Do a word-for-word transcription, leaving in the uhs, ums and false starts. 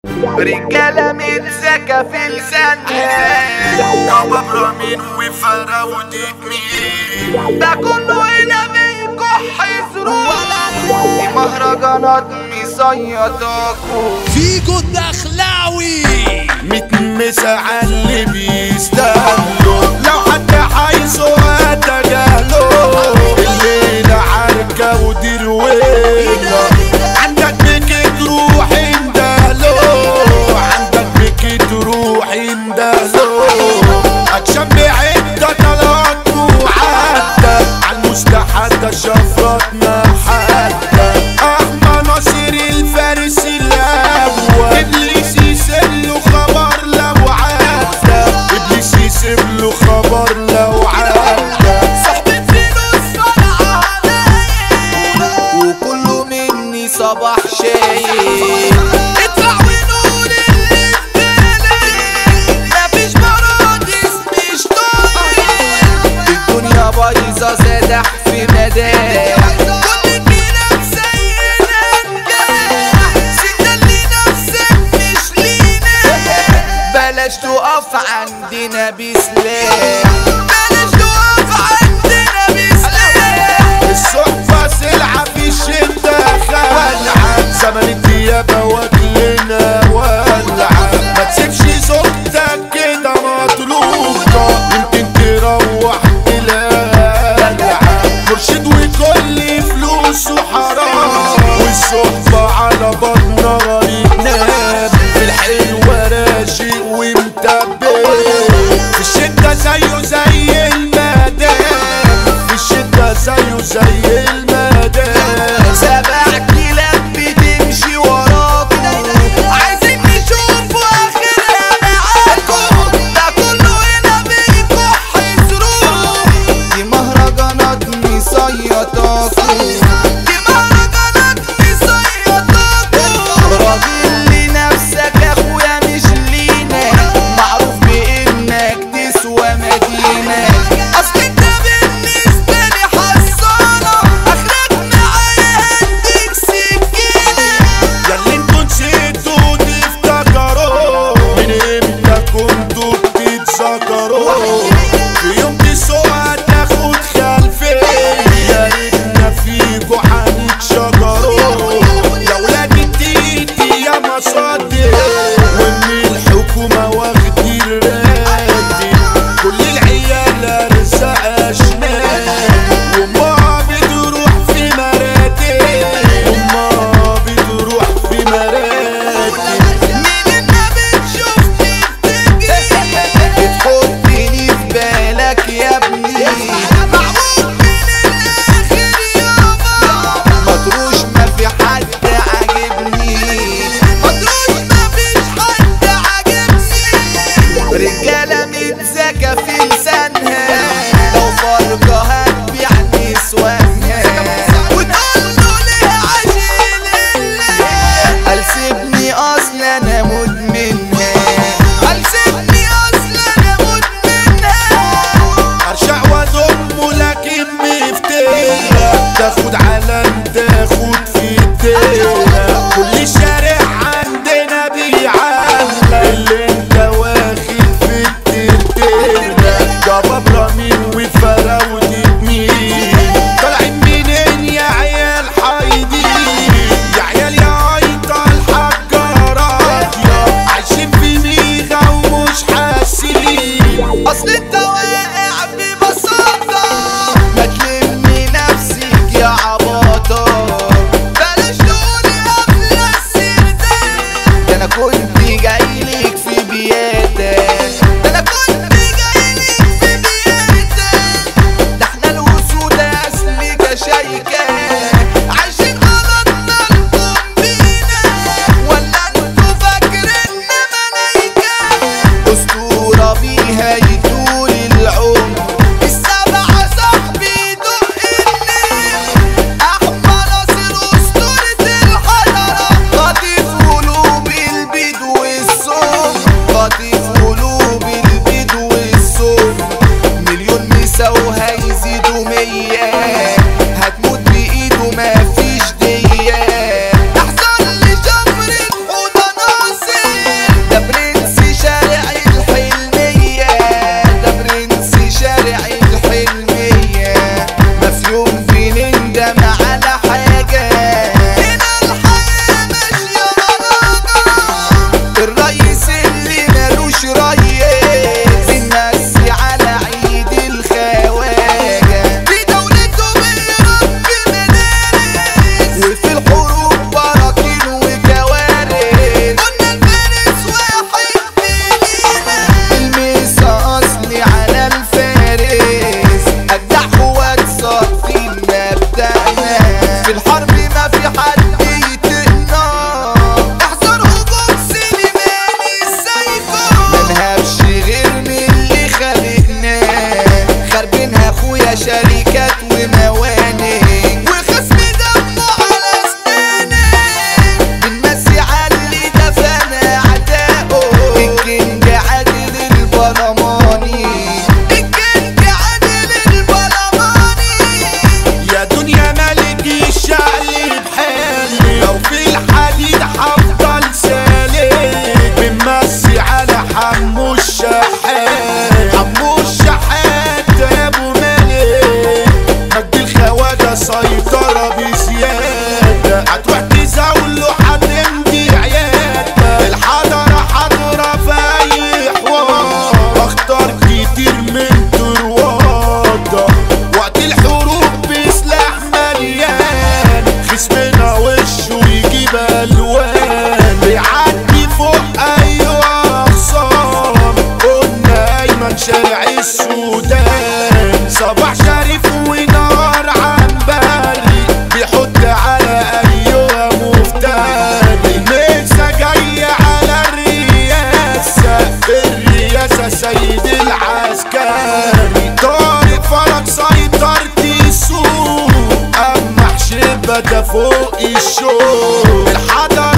رجالة متسكة في لسانها يابا برامين وفرا وديك مين ده كله هنا بيكح يسرق دي مهرجانات مصيطاكو فيجو الدخلاوي متمسة عاللي بيستاهلوا لو حد عايزه اتجاهله الليلة عركة ودير ويلة عندك بكي تروح اندهله عندك بكي تروح اندهله اكشن بعدة طلعت وعدة عالمستحدة شفرتنا حتى احمى ناصر الفارس الاول ابليس يسيب له خبر لو عدى ابليس يسيب له خبر لو عدى صاحبة فلوس فرقة عليا وكله مني صباح شايف ادفع ونقول اللي في بالي مفيش باراديس مش طايق الدنيا بايظة زادح في مدام كل كلام سيئنا نجاح سيبنا لنفسك مش لينا بلاش تقف عندنا بسلاح بلاش تقف عندنا بسلاح الصحبة سلعة في الشدة خلعة زمن الديابة واكلنا ولعة ما تسيبش زوجتك كده مطلوبة يمكن تروح تلاقع مرشد وكل فلوسه حرام والصحبة على بطنها غريب نام في الحلوة راشق ومتبه في الشدة زيه زي المدام في الشدة زيه زي المدام سبع كلاب بتمشي وراكم شارع السودان. صباح شريف ونار عنبري بيحط على ايوه مفتري. لسه جاي على الرياسة، الرياسة سيد العسكري. طارق فرج سيطرت السوق، اما حشبة ده فوق الشوق. الحضر